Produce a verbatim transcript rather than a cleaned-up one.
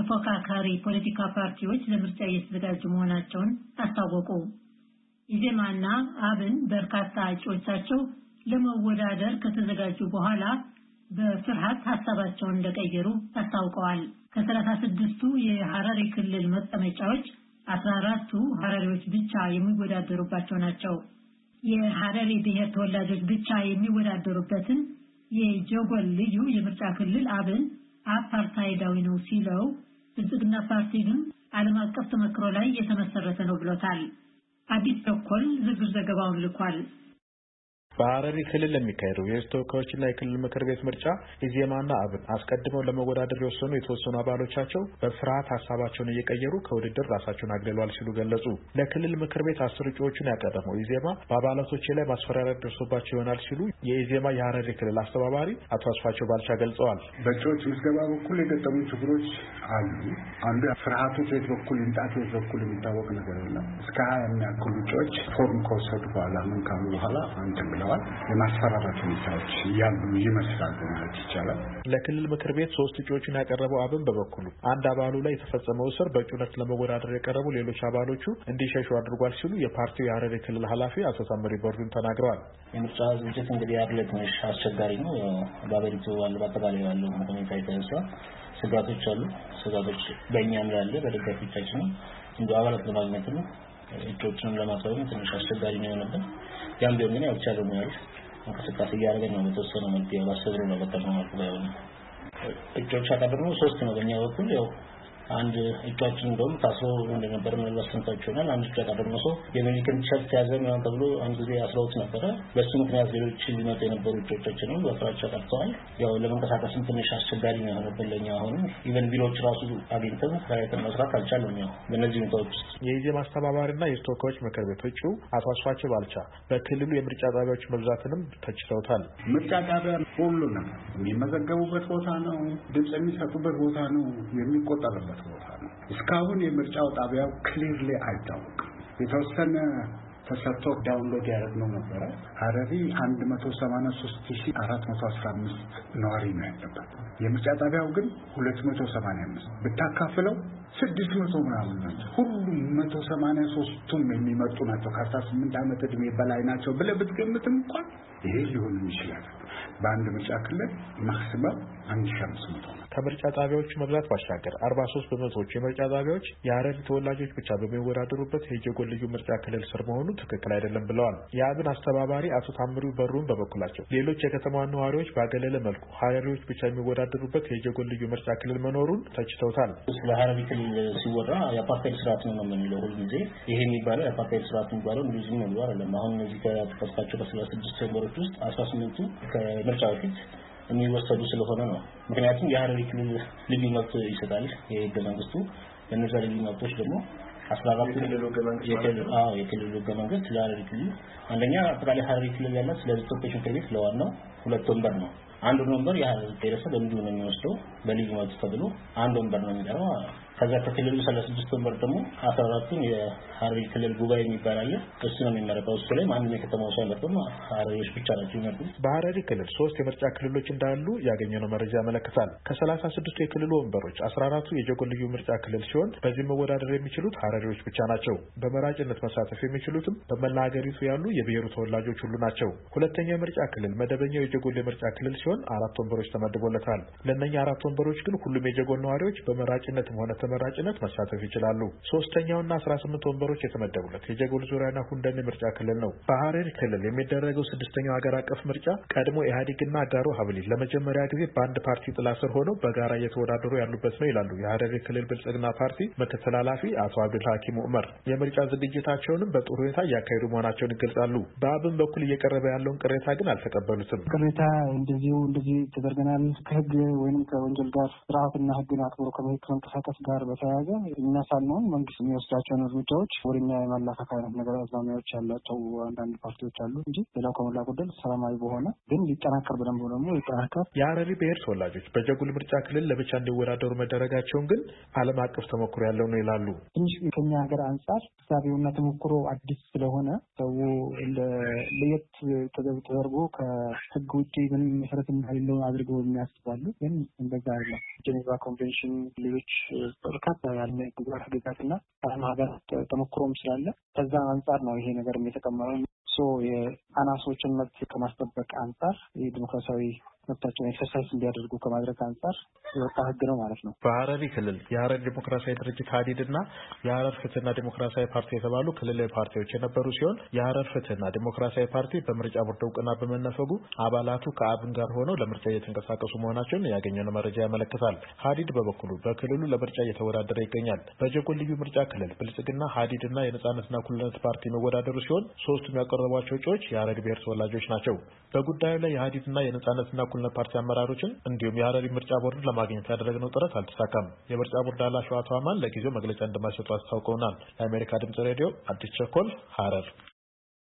ተፎካካሪ ፖለቲካ ፓርቲዎች ለምርጫ እየተዘጋጁ መሆናቸውን አስታወቁ። ኢዜማና አብን በርካታ እጩዎቻቸው ለመወዳደር ከተዘጋጁ በኋላ በፍርሃት ሐሳባቸውን እንደቀየሩ አስታውቀዋል። ከ36ቱ የሐረሪ ክልል መቀመጫዎች አስራ አራቱ ሐረሪዎች ብቻ የሚወዳደሩባቸው ናቸው። የሐረሪ ብሔር ተወላጆች ብቻ የሚወዳደሩበትን የጀጎል ልዩ የምርጫ ክልል አብን አፓርታይዳዊ ነው ሲለው ብልጽግና ፓርቲ ግን ዓለም አቀፍ ተመክሮ ላይ የተመሰረተ ነው ብሎታል። አዲስ ተኮል ዝርዝር ዘገባውን ልኳል። በሐረሪ ክልል ለሚካሄደው የስተወካዮችና የክልል ምክር ቤት ምርጫ ኢዜማና አብን አስቀድመው ለመወዳደር የወሰኑ የተወሰኑ አባሎቻቸው በፍርሃት ሐሳባቸውን እየቀየሩ ከውድድር ራሳቸውን አግለሏል ሲሉ ገለጹ። ለክልል ምክር ቤት አስር እጩዎችን ያቀረበው ኢዜማ በአባላቶች ላይ ማስፈራሪያ ደርሶባቸው ይሆናል ሲሉ የኢዜማ የሐረሪ ክልል አስተባባሪ አቶ አስፋቸው ባልቻ ገልጸዋል። በእጩዎች ምዝገባ በኩል የገጠሙ ችግሮች አሉ። አንዱ ፍርሃቱ ከየት በኩል ይምጣት የት በኩል የሚታወቅ ነገር የለም። እስከ ሀያ የሚያክሉ እጩዎች ፎርም ከወሰዱ በኋላ ምን ካሉ በኋላ አንተ ብለዋል። የማስፈራራት ሁኔታዎች ያሉ ይመስላል ማለት ይቻላል። ለክልል ምክር ቤት ሶስት እጩዎችን ያቀረበው አብን በበኩሉ አንድ አባሉ ላይ የተፈጸመው እስር በእጩነት ለመወዳደር የቀረቡ ሌሎች አባሎቹ እንዲሸሹ አድርጓል ሲሉ የፓርቲው የሐረሪ ክልል ኃላፊ አቶ ሳምሪ ቦርዱን ተናግረዋል። የምርጫ ዝግጅት እንግዲህ ያለ ትንሽ አስቸጋሪ ነው። በአገሪቱ ባለው በአጠቃላይ ያለው ሁኔታ የተነሳ ስጋቶች አሉ። ስጋቶች በእኛም ላይ አለ፣ በደጋፊዎቻችንም እንደ አባላት ለማግኘት ነው እጩዎችንም ለማሳወቅ ትንሽ አስቸጋሪ ነው የሆነብን። ያም ቢሆን ግን ያልቻለው ነው ያሉት እንቅስቃሴ እያደረገን ነው። በተወሰነ መልኩ ያው ባሰብነው ነው በተመረጠው መልኩ ባይሆን እጩዎች አቀረብነው ሶስት ነው በእኛ በኩል ያው አንድ እጩአችን እንደውም ታስሮ እንደነበር መልበስ ሰምታችኋል። አንድ እጩ ያቀረብነው ሰው የሜዲካል ቸርች ያዘም ነው ተብሎ አንድ ጊዜ አስረውት ነበር። በሱ ምክንያት ሌሎች ሊመጡ የነበሩ እጩዎቻችንም በፍራቻ ቀርተዋል። ያው ለመንቀሳቀስም ትንሽ አስቸጋሪ ነው የሆነብን ለኛ። አሁን ኢቨን ቢሮዎች ራሱ አግኝተን ስራችን መስራት አልቻልንም። ያው በእነዚህ ሁኔታዎች የኢዜማ አስተባባሪና የተወካዮች ምክር ቤት እጩ አቶ አስፋቸው ባልቻ በክልሉ የምርጫ ጣቢያዎች መብዛትንም ተችተውታል። ምርጫ ጣቢያ ሁሉ ነው የሚመዘገቡበት ቦታ ነው፣ ድምጽ የሚሰጡበት ቦታ ነው፣ የሚቆጠርበት ቦታ ነው። እስካሁን የምርጫው ጣቢያው ክሊርሊ አይታወቅም። የተወሰነ ተሰርቶ ዳውንሎድ ያደረግነው ነበር። ሐረሪ አንድ መቶ ሰማንያ ሶስት ሺህ አራት መቶ አስራ አምስት ነዋሪ ነው ያለበት። የምርጫ ጣቢያው ግን ሁለት መቶ ሰማንያ አምስት ብታካፍለው ስድስት መቶ ምናምን ናቸው። ሁሉም መቶ ሰማንያ ሶስቱም የሚመጡ ናቸው። ከአስራ ስምንት ዓመት ዕድሜ በላይ ናቸው ብለህ ብትገምትም እንኳን ይሄ ሊሆን ይችላል። በአንድ ምርጫ ክልል ማክሲመም አንድ ሺህ አምስት መቶ ከምርጫ ጣቢያዎች መብዛት ባሻገር አርባ ሶስት በመቶዎች የምርጫ ጣቢያዎች የሐረሪ ተወላጆች ብቻ በሚወዳደሩበት የጀጎል ልዩ ምርጫ ክልል ስር መሆኑ ትክክል አይደለም ብለዋል። የአብን አስተባባሪ አቶ ታምሩ በሩን በበኩላቸው ሌሎች የከተማዋ ነዋሪዎች ባገለለ መልኩ ሐረሪዎች ብቻ የሚወዳደሩበት የጀጎል ልዩ ምርጫ ክልል መኖሩን ተችተውታል። ስለ ሐረሪ ክልል ሲወራ የአፓርታይድ ስርዓት ነው የምንለው ሁሉ ጊዜ። ይሄ የሚባለው የአፓርታይድ ስርዓት የሚባለው እንደዚህ ነው ብሎ አይደለም። አሁን እነዚህ ከተከሰታቸው በሰላሳ ስድስት ወንበሮች ውስጥ አስራ ስምንቱ ከምርጫ በፊት የሚወሰዱ ስለሆነ ነው። ምክንያቱም የሐረሪ ክልል ልዩ መብት ይሰጣል የህገ መንግስቱ። በእነዛ ልዩ መብቶች ደግሞ አስራ አራት የክልሉ ህገ መንግስት ለሐረሪ ክልል አንደኛ አጠቃላይ ሐረሪ ክልል ያለ ስለዚህ ተወካዮች ምክር ቤት ለዋናው ሁለት ወንበር ነው። አንድ ወንበር የሐረሪ ብሔረሰብ እንዲሁ ነው የሚወስደው በልዩ መብት ተብሎ አንድ ወንበር ነው የሚጠራው። ከዛ ከክልሉ ሰላሳ ስድስት ወንበር ደግሞ አስራ አራቱን የሐረሪ ክልል ጉባኤ የሚባል አለ። እሱ ነው የሚመረጠው። እሱ ላይ ማንንም የከተማው ሰው አይመርጥም፣ ሐረሪዎች ብቻ ናቸው የሚመርጡት። በሐረሪ ክልል ሶስት የምርጫ ክልሎች እንዳሉ ያገኘነው መረጃ ያመለክታል። ከሰላሳ ስድስቱ የክልሉ ወንበሮች አስራ አራቱ የጀጎል ልዩ ምርጫ ክልል ሲሆን በዚህ መወዳደር የሚችሉት ሐረሪዎች ብቻ ናቸው። በመራጭነት መሳተፍ የሚችሉትም በመላ ሀገሪቱ ያሉ የብሔሩ ተወላጆች ሁሉ ናቸው። ሁለተኛው የምርጫ ክልል መደበኛው የጀጎል የምርጫ ክልል ሲሆን አራት ወንበሮች ተመድቦለታል። ለእነኛ አራት ወንበሮች ግን ሁሉም የጀጎል ነዋሪዎች በመራጭነትም ሆነ ተመራጭነት መሳተፍ ይችላሉ። ሶስተኛውና አስራ ስምንት ወንበሮች የተመደቡለት የጀጎል ዙሪያና ሁንደኔ ምርጫ ክልል ነው። በሐረሪ ክልል የሚደረገው ስድስተኛው ሀገር አቀፍ ምርጫ ቀድሞ ኢህአዴግና አጋሩ ሀብሊ ለመጀመሪያ ጊዜ በአንድ ፓርቲ ጥላ ስር ሆነው በጋራ እየተወዳደሩ ያሉበት ነው ይላሉ የሐረሪ ክልል ብልጽግና ፓርቲ ምክትል ኃላፊ አቶ አብዱል ሐኪም ዑመር። የምርጫ ዝግጅታቸውንም በጥሩ ሁኔታ እያካሄዱ መሆናቸውን ይገልጻሉ። በአብን በኩል እየቀረበ ያለውን ቅሬታ ግን አልተቀበሉትም። ቅሬታ እንደዚሁ እንደዚህ ተደርገናል ከህግ ወይንም ከወንጀል ጋር ስርዓትና ህግን አክብሮ ከመሄድ ከመንቀሳቀስ ጋር ጋር በተያያዘ እኛ ሳንሆን መንግስት የሚወስዳቸውን እርምጃዎች ወደኛ የማላካካ አይነት ነገር አዝማሚያዎች ያላቸው አንዳንድ ፓርቲዎች አሉ እንጂ ሌላው ከሞላ ጎደል ሰላማዊ በሆነ ግን ሊጠናከር በደንብ ደግሞ ሊጠናከር የሀረሪ ብሔር ተወላጆች በጀጎል ምርጫ ክልል ለብቻ እንዲወዳደሩ መደረጋቸውን ግን ዓለም አቀፍ ተሞክሮ ያለው ነው ይላሉ። ትንሽ ከኛ ሀገር አንጻር ሳቢውና ተሞክሮ አዲስ ስለሆነ ሰው እንደ ለየት ተደርጎ ከህግ ውጪ ምን መሰረት እንዳለው አድርገው የሚያስባሉ ግን እንደዛ አይደለም። ጄኔቫ ኮንቬንሽን ሌሎች በርካታ ያለ ግዛት ግዛትና ዓለም ሀገር ተሞክሮም ስላለ ከዛ አንጻር ነው ይሄ ነገር የተቀመጠው። ሶ የአናሶችን መብት ከማስጠበቅ አንጻር የዲሞክራሲያዊ መብታቸውን ኤክሰርሳይዝ እንዲያደርጉ ከማድረግ አንጻር የወጣ ህግ ነው ማለት ነው። በሀረሪ ክልል የሀረሪ ዲሞክራሲያዊ ድርጅት ሀዲድና የሀረር ፍትህና ዲሞክራሲያዊ ፓርቲ የተባሉ ክልላዊ ፓርቲዎች የነበሩ ሲሆን የሀረር ፍትህና ዲሞክራሲያዊ ፓርቲ በምርጫ ቦርድ እውቅና በመነፈጉ አባላቱ ከአብን ጋር ሆነው ለምርጫ እየተንቀሳቀሱ መሆናቸውን ያገኘነው መረጃ ያመለክታል። ሀዲድ በበኩሉ በክልሉ ለምርጫ እየተወዳደረ ይገኛል። በጀጎል ልዩ ምርጫ ክልል ብልጽግና፣ ሀዲድና የነጻነትና እኩልነት ፓርቲ የሚወዳደሩ ሲሆን ሶስቱም ያቀረቧቸው እጩዎች የሀረሪ ብሔር ተወላጆች ናቸው። በጉዳዩ ላይ የሀዲድና የነጻነትና እኩልነት ፓርቲ አመራሮችን እንዲሁም የሀረሪ ምርጫ ቦርድ ለማግኘት ያደረግነው ጥረት አልተሳካም። የምርጫ ቦርድ ኃላፊው አቶ አማን ለጊዜው መግለጫ እንደማይሰጡ አስታውቀውናል። ለአሜሪካ ድምጽ ሬዲዮ አዲስ ቸኮል ሀረር